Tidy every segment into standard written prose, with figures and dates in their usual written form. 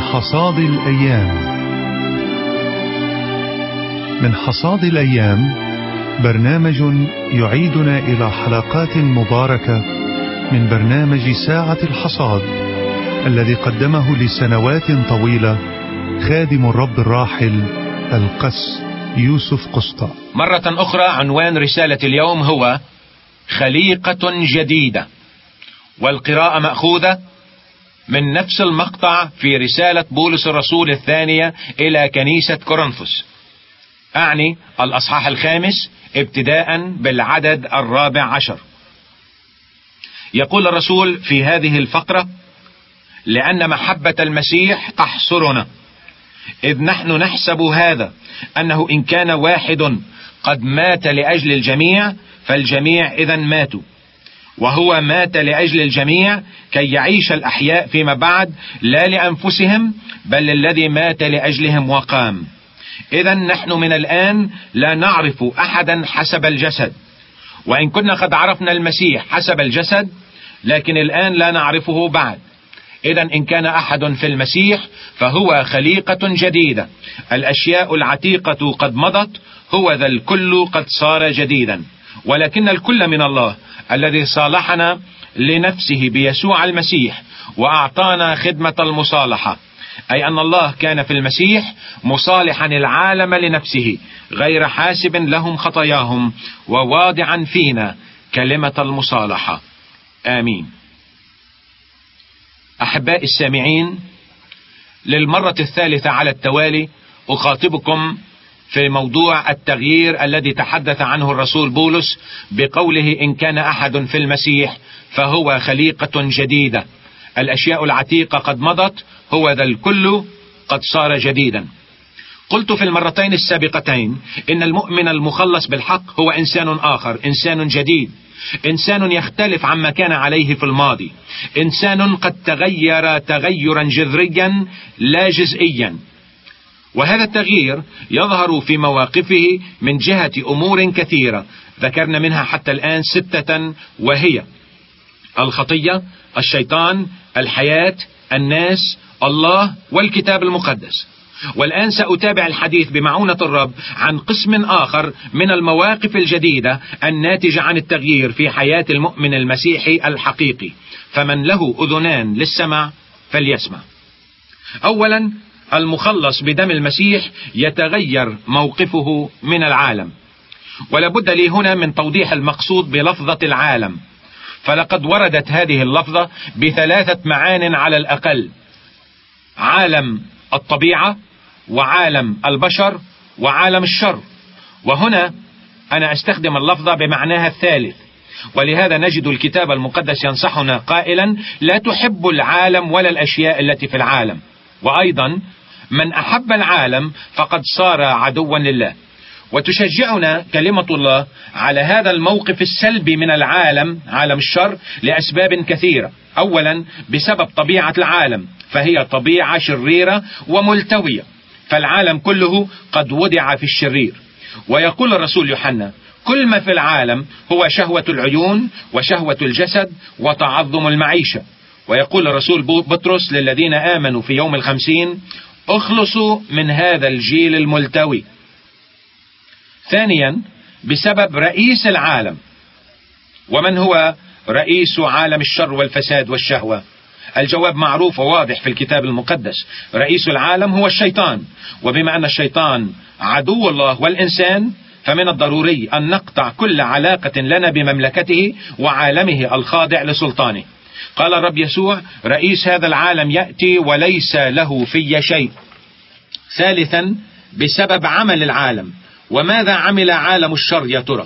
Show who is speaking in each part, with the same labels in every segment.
Speaker 1: حصاد الأيام. من حصاد الأيام برنامج يعيدنا إلى حلقات مباركة من برنامج ساعة الحصاد الذي قدمه لسنوات طويلة خادم الرب الراحل القس يوسف قسطى.
Speaker 2: مرة أخرى عنوان رسالة اليوم هو خليقة جديدة، والقراءة مأخوذة من نفس المقطع في رسالة بولس الرسول الثانية إلى كنيسة كورنثوس، أعني الأصحاح 5 ابتداء بالعدد 14. يقول الرسول في هذه الفقرة: لأن محبة المسيح تحصرنا، إذ نحن نحسب هذا، أنه إن كان واحد قد مات لأجل الجميع فالجميع إذن ماتوا، وهو مات لأجل الجميع كي يعيش الأحياء فيما بعد لا لأنفسهم بل الذي مات لأجلهم وقام. إذن نحن من الآن لا نعرف أحدا حسب الجسد، وإن كنا قد عرفنا المسيح حسب الجسد لكن الآن لا نعرفه بعد. إذن إن كان أحد في المسيح فهو خليقة جديدة، الأشياء العتيقة قد مضت، هو ذا الكل قد صار جديدا. ولكن الكل من الله الذي صالحنا لنفسه بيسوع المسيح وأعطانا خدمة المصالحة، أي أن الله كان في المسيح مصالحا العالم لنفسه غير حاسب لهم خطاياهم وواضعا فينا كلمة المصالحة. آمين. أحباء السامعين، للمرة الثالثة على التوالي أخاطبكم في موضوع التغيير الذي تحدث عنه الرسول بولس بقوله: إن كان أحد في المسيح فهو خليقة جديدة، الأشياء العتيقة قد مضت، هو ذا الكل قد صار جديدا. قلت في المرتين السابقتين إن المؤمن المخلص بالحق هو إنسان آخر، إنسان جديد، إنسان يختلف عما كان عليه في الماضي، إنسان قد تغير تغيرا جذريا لا جزئيا. وهذا التغيير يظهر في مواقفه من جهة أمور كثيرة ذكرنا منها حتى الآن 6، وهي الخطية، الشيطان، الحياة، الناس، الله، والكتاب المقدس. والآن سأتابع الحديث بمعونة الرب عن قسم آخر من المواقف الجديدة الناتجة عن التغيير في حياة المؤمن المسيحي الحقيقي، فمن له أذنان للسمع فليسمع. أولا، المخلص بدم المسيح يتغير موقفه من العالم، ولابد لي هنا من توضيح المقصود بلفظة العالم، فلقد وردت هذه اللفظة ب3 معان على الأقل: عالم الطبيعة، وعالم البشر، وعالم الشر. وهنا أنا أستخدم اللفظة بمعناها الثالث، ولهذا نجد الكتاب المقدس ينصحنا قائلا: لا تحب العالم ولا الأشياء التي في العالم. وأيضا من أحب العالم فقد صار عدوا لله. وتشجعنا كلمة الله على هذا الموقف السلبي من العالم، عالم الشر، لأسباب كثيرة. أولا، بسبب طبيعة العالم، فهي طبيعة شريرة وملتوية، فالعالم كله قد وضع في الشرير. ويقول الرسول يوحنا: كل ما في العالم هو شهوة العيون وشهوة الجسد وتعظم المعيشة. ويقول الرسول بطرس للذين آمنوا في يوم 50: اخلصوا من هذا الجيل الملتوي. ثانيا، بسبب رئيس العالم. ومن هو رئيس عالم الشر والفساد والشهوة؟ الجواب معروف وواضح في الكتاب المقدس: رئيس العالم هو الشيطان. وبما أن الشيطان عدو الله والإنسان فمن الضروري أن نقطع كل علاقة لنا بمملكته وعالمه الخاضع لسلطانه. قال الرب يسوع: رئيس هذا العالم يأتي وليس له في شيء. ثالثا، بسبب عمل العالم. وماذا عمل عالم الشر يا ترى؟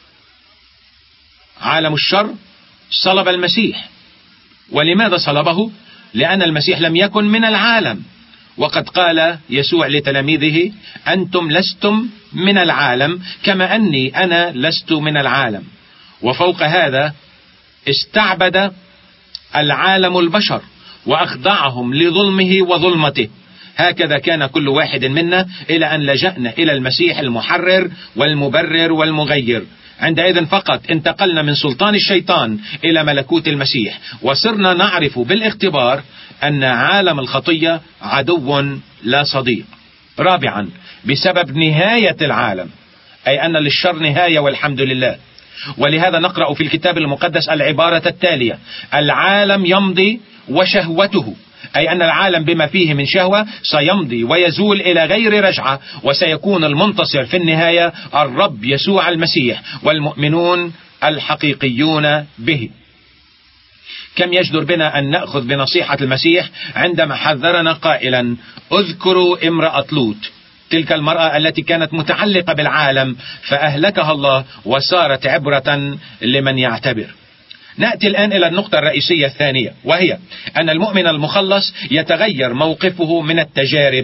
Speaker 2: عالم الشر صلب المسيح. ولماذا صلبه؟ لأن المسيح لم يكن من العالم، وقد قال يسوع لتلاميذه: أنتم لستم من العالم كما أني أنا لست من العالم. وفوق هذا استعبد العالم البشر وأخضعهم لظلمه وظلمته. هكذا كان كل واحد منا إلى أن لجأنا إلى المسيح المحرر والمبرر والمغير. عندئذ فقط انتقلنا من سلطان الشيطان إلى ملكوت المسيح، وصرنا نعرف بالاختبار أن عالم الخطية عدو لا صديق. رابعا، بسبب نهاية العالم، أي أن للشر نهاية والحمد لله. ولهذا نقرأ في الكتاب المقدس العبارة التالية: العالم يمضي وشهوته، أي أن العالم بما فيه من شهوة سيمضي ويزول إلى غير رجعة، وسيكون المنتصر في النهاية الرب يسوع المسيح والمؤمنون الحقيقيون به. كم يجدر بنا أن نأخذ بنصيحة المسيح عندما حذرنا قائلا: اذكروا امرأة لوط، تلك المرأة التي كانت متعلقة بالعالم فأهلكها الله وصارت عبرة لمن يعتبر. نأتي الآن إلى النقطة الرئيسية الثانية، وهي أن المؤمن المخلص يتغير موقفه من التجارب.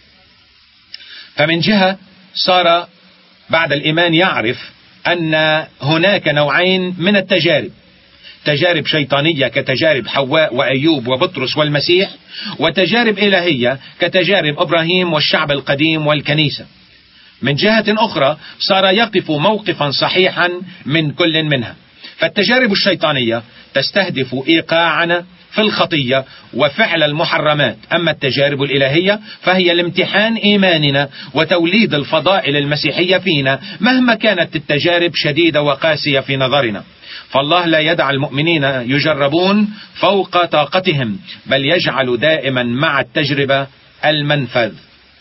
Speaker 2: فمن جهة صار بعد الإيمان يعرف أن هناك نوعين من التجارب: تجارب شيطانية كتجارب حواء وأيوب وبطرس والمسيح، وتجارب إلهية كتجارب إبراهيم والشعب القديم والكنيسة. من جهة أخرى صار يقف موقفا صحيحا من كل منها. فالتجارب الشيطانية تستهدف إيقاعنا في الخطية وفعل المحرمات، أما التجارب الإلهية فهي الامتحان إيماننا وتوليد الفضائل المسيحية فينا مهما كانت التجارب شديدة وقاسية في نظرنا. فالله لا يدع المؤمنين يجربون فوق طاقتهم، بل يجعل دائما مع التجربة المنفذ.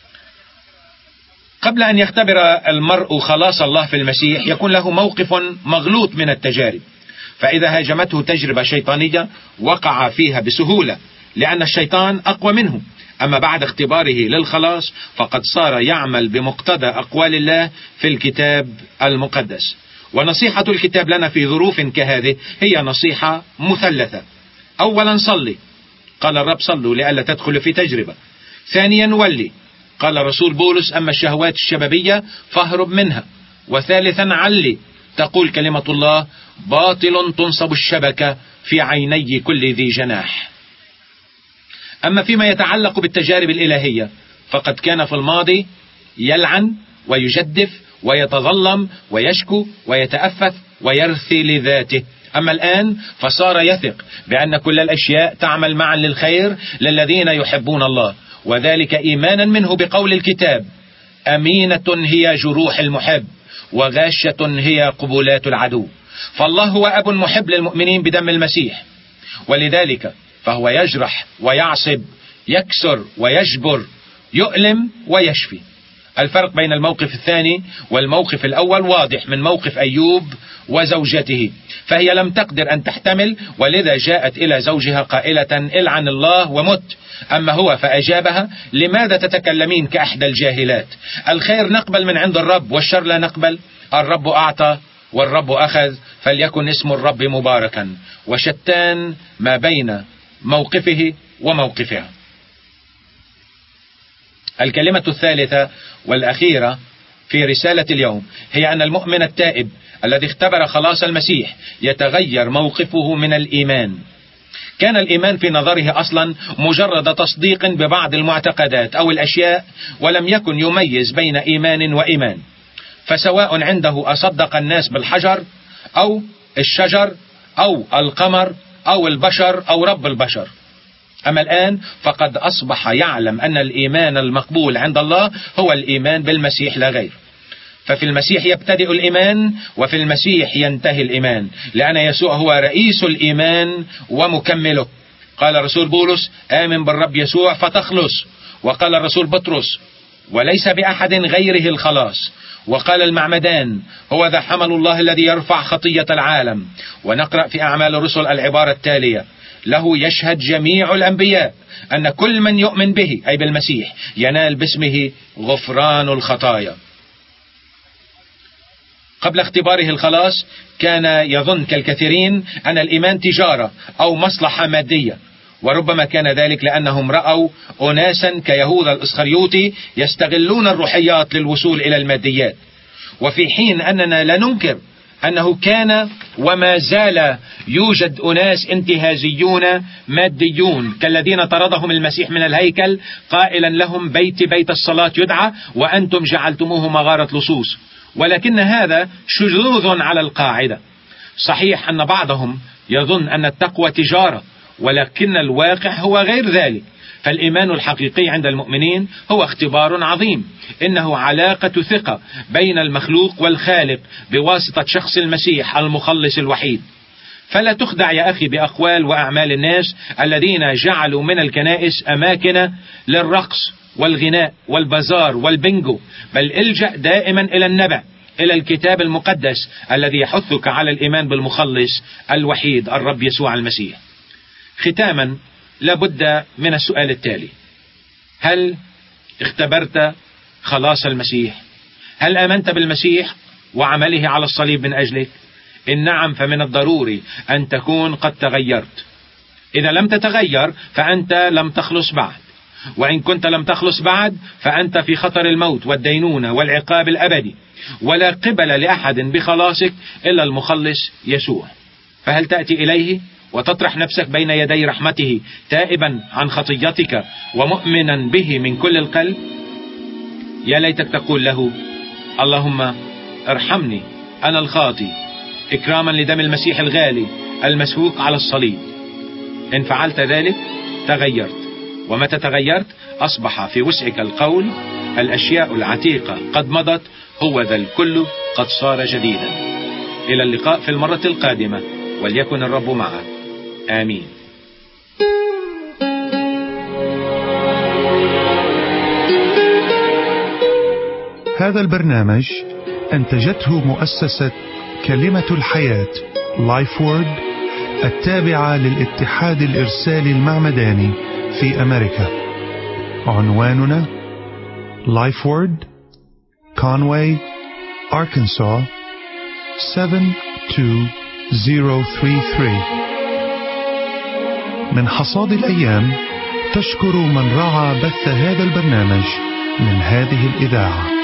Speaker 2: قبل أن يختبر المرء خلاص الله في المسيح يكون له موقف مغلوط من التجارب، فإذا هاجمته تجربة شيطانية وقع فيها بسهولة لأن الشيطان أقوى منه. أما بعد اختباره للخلاص فقد صار يعمل بمقتضى أقوال الله في الكتاب المقدس. ونصيحة الكتاب لنا في ظروف كهذه هي نصيحة مثلثة. أولا صلي، قال الرب: صلوا لئلا تدخلوا في تجربة. ثانيا ولي، قال الرسول بولس: أما الشهوات الشبابية فاهرب منها. وثالثا علي، تقول كلمة الله: باطل تنصب الشبكة في عيني كل ذي جناح. أما فيما يتعلق بالتجارب الإلهية فقد كان في الماضي يلعن ويجدف ويتظلم ويشكو ويتأفف ويرثي لذاته، أما الآن فصار يثق بأن كل الأشياء تعمل معا للخير للذين يحبون الله، وذلك إيمانا منه بقول الكتاب: أمينة هي جروح المحب وغاشة هي قبولات العدو. فالله هو أب محب للمؤمنين بدم المسيح، ولذلك فهو يجرح ويعصب، يكسر ويجبر، يؤلم ويشفي. الفرق بين الموقف الثاني والموقف الأول واضح من موقف أيوب وزوجته، فهي لم تقدر أن تحتمل، ولذا جاءت إلى زوجها قائلة: العن الله ومت. أما هو فأجابها: لماذا تتكلمين كأحدى الجاهلات؟ الخير نقبل من عند الرب والشر لا نقبل. الرب أعطى والرب أخذ، فليكن اسم الرب مباركا. وشتان ما بين موقفه وموقفها. الكلمة الثالثة والأخيرة في رسالة اليوم هي أن المؤمن التائب الذي اختبر خلاص المسيح يتغير موقفه من الإيمان. كان الإيمان في نظره أصلا مجرد تصديق ببعض المعتقدات أو الأشياء، ولم يكن يميز بين إيمان وإيمان. فسواء عنده أصدق الناس بالحجر أو الشجر أو القمر أو البشر أو رب البشر. أما الآن فقد أصبح يعلم أن الإيمان المقبول عند الله هو الإيمان بالمسيح لا غير. ففي المسيح يبتدئ الإيمان وفي المسيح ينتهي الإيمان، لأن يسوع هو رئيس الإيمان ومكمله. قال الرسول بولس: آمن بالرب يسوع فتخلص. وقال الرسول بطرس: وليس بأحد غيره الخلاص. وقال المعمدان: هو ذا حمل الله الذي يرفع خطية العالم. ونقرأ في أعمال الرسل العبارة التالية: له يشهد جميع الأنبياء أن كل من يؤمن به، أي بالمسيح، ينال باسمه غفران الخطايا. قبل اختباره الخلاص كان يظن كالكثيرين أن الإيمان تجارة أو مصلحة مادية، وربما كان ذلك لأنهم رأوا أناسا كيهوذا الإسخريوطي يستغلون الروحيات للوصول إلى الماديات. وفي حين أننا لا ننكر أنه كان وما زال يوجد أناس انتهازيون ماديون كالذين طردهم المسيح من الهيكل قائلا لهم: بيت الصلاة يدعى وأنتم جعلتموه مغارة لصوص. ولكن هذا شذوذ على القاعدة. صحيح أن بعضهم يظن أن التقوى تجارة ولكن الواقع هو غير ذلك. فالإيمان الحقيقي عند المؤمنين هو اختبار عظيم، إنه علاقة ثقة بين المخلوق والخالق بواسطة شخص المسيح المخلص الوحيد. فلا تخدع يا أخي بأقوال وأعمال الناس الذين جعلوا من الكنائس أماكن للرقص والغناء والبازار والبنجو، بل الجأ دائما إلى النبع، إلى الكتاب المقدس الذي يحثك على الإيمان بالمخلص الوحيد الرب يسوع المسيح. ختاما لابد من السؤال التالي: هل اختبرت خلاص المسيح؟ هل آمنت بالمسيح وعمله على الصليب من أجلك؟ إن نعم، فمن الضروري أن تكون قد تغيرت. إذا لم تتغير فأنت لم تخلص بعد، وإن كنت لم تخلص بعد فأنت في خطر الموت والدينونة والعقاب الأبدي، ولا قبل لأحد بخلاصك إلا المخلص يسوع. فهل تأتي إليه وتطرح نفسك بين يدي رحمته تائبا عن خطيتك ومؤمنا به من كل القلب؟ يا ليتك تقول له: اللهم ارحمني أنا الخاطي، إكراما لدم المسيح الغالي المسفوك على الصليب. إن فعلت ذلك تغيرت، ومتى تغيرت أصبح في وسعك القول: الأشياء العتيقة قد مضت، هو ذا الكل قد صار جديدا. إلى اللقاء في المرة القادمة، وليكن الرب معك. آمين.
Speaker 1: هذا البرنامج أنتجته مؤسسة كلمة الحياة Life Word التابعة للاتحاد الإرسالي المعمداني في أمريكا. عنواننا Life Word Conway Arkansas 72033. من حصاد الأيام تشكر من رعى بث هذا البرنامج من هذه الإذاعة.